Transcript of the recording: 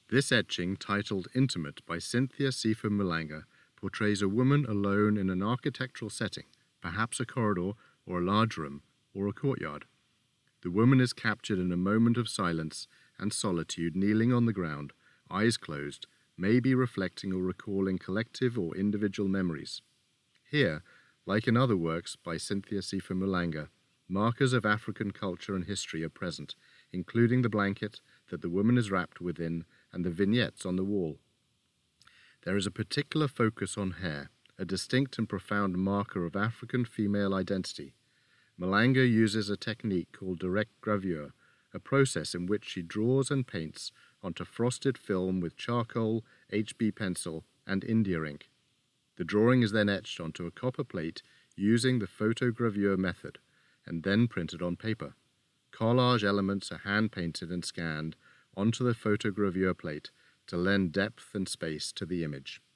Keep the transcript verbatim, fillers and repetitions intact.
This etching, titled Intimate by Cynthia Sifa Malanga, portrays a woman alone in an architectural setting, perhaps a corridor or a large room or a courtyard. The woman is captured in a moment of silence and solitude, kneeling on the ground, eyes closed, maybe reflecting or recalling collective or individual memories. Here, like in other works by Cynthia Sifa Malanga, markers of African culture and history are present, including the blanket that the woman is wrapped within and the vignettes on the wall. There is a particular focus on hair, a distinct and profound marker of African female identity. Malanga uses a technique called direct gravure, a process in which she draws and paints onto frosted film with charcoal, H B pencil, and India ink. The drawing is then etched onto a copper plate using the photogravure method, and then printed on paper. Collage elements are hand-painted and scanned onto the photogravure plate to lend depth and space to the image.